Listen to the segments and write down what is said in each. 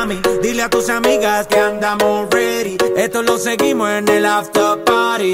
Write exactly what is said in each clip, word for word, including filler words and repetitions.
mami. Dile a tus amigas que andamos ready. Esto lo seguimos en el after party.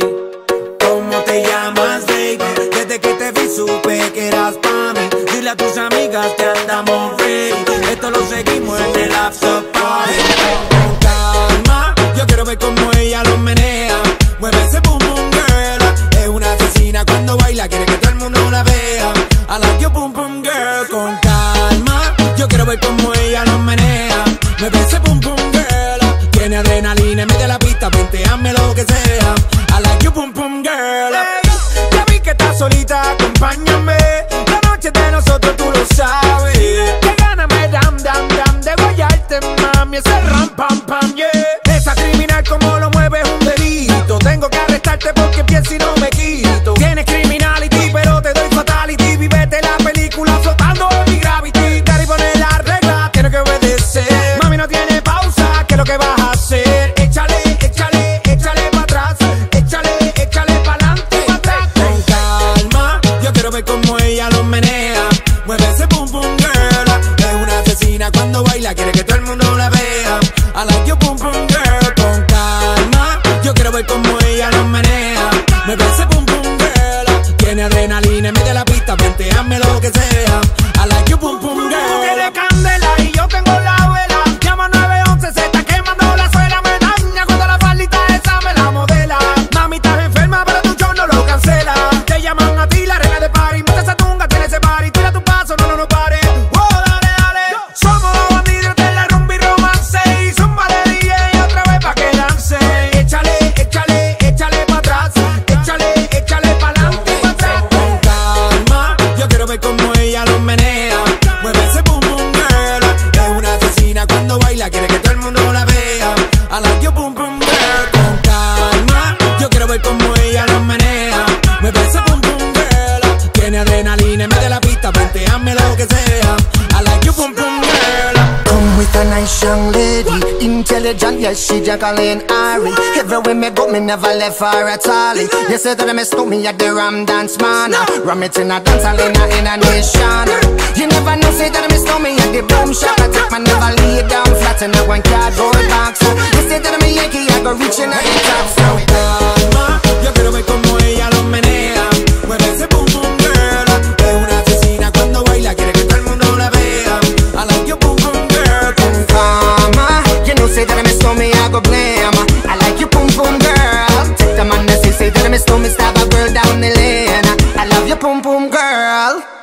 ¿Cómo te llamas, baby? Desde que te vi supe que eras pa' mí. Dile a tus amigas que andamos ready. Esto lo seguimos en el after party. Con calma, yo quiero ver cómo ella lo menea. Mueve ese boom boom girl. Es una asesina cuando baila, quiere que todo el mundo la vea. I like your boom boom girl. Con calma, yo quiero ver cómo ella lo menea. Mueve ese boom boom girl. Tiene adrenalina, mete la pista, venteame lo que sea. I like your boom boom girl. Hey, ya vi que estás solita, acompáñame. La noche de nosotros tú lo sabes. Que gana me dam dam dam de guayarte, mami. Ese ram pam pam, yeah. Esa criminal como lo mueve es un delito. Tengo que arrestarte porque pienso y no me quito. Tienes criminality pero te doy fatality. Vivete la película flotando en mi gravity. Daddy pone la regla, tiene que obedecer. Mami no tiene pausa, ¿qué es lo que vas a hacer? Échale, échale, échale pa' atrás. Échale, échale pa'lante, pa' atrás. Con calma, yo quiero ver cómo ella lo menea. Mueve ese boom boom girl. Es una asesina cuando baila, quiere que todo el mundo la vea. I like your boom boom girl. Con calma, yo quiero ver cómo ella lo menea. Mueve ese boom boom girl. Tiene adrenalina en medio de la pista, venteame lo que sea. I like your boom boom girl. Tú tienes candela y yo tengo la vela. Llama nueve once, se está quemando la suela. Me daña cuando la faldita esa me la modela. Mami, estás enferma, pero tu show no lo cancela. Te llaman a ti la reina de party. Mete esa tunga, tiene ese party. Tira tu paso, no, no, no pare. Oh, dale, dale. Somos los bandidos de la rumba y romance. Y zumba de D J otra vez pa' que lance. Échale, échale, échale pa' atrás. Échale, échale pa'lante, pa' atrás. Con calma, yo quiero ver cómo ella lo menea. Mueve ese boom boom girl. Es una asesina cuando baila, quiere que todo el mundo la vea. I like your boom boom girl. Con calma, yo quiero ver cómo ella lo menea. Mueve ese boom boom girl. Tiene adrenalina en medio de la pista, venteame lo que sea. I like your boom boom girl. Come with a nice young lady, intelligent, yes, she Jacqueline Ari. Everywhere me go, me never left her at all. You say that I miss me at the Ram Dance Man. Ram it in a dance hall in a, in a nation. You never know, say that I miss me at the Boom Shop. I take my never lay down flat in a one cardboard box. You say that I'm a Yankee, I go reaching at the top. So calma, yo quiero ver cómo ella lo menea. Mueve ese boom boom girl. Es una asesina cuando baila, quiere que todo el mundo la vea. I like your boom boom girl. Con Mama, you know, say that I miss me, I go blame. I like you, boom boom girl. Take the man that say, say that I miss me, stab a girl down the lane. I love you, boom boom girl.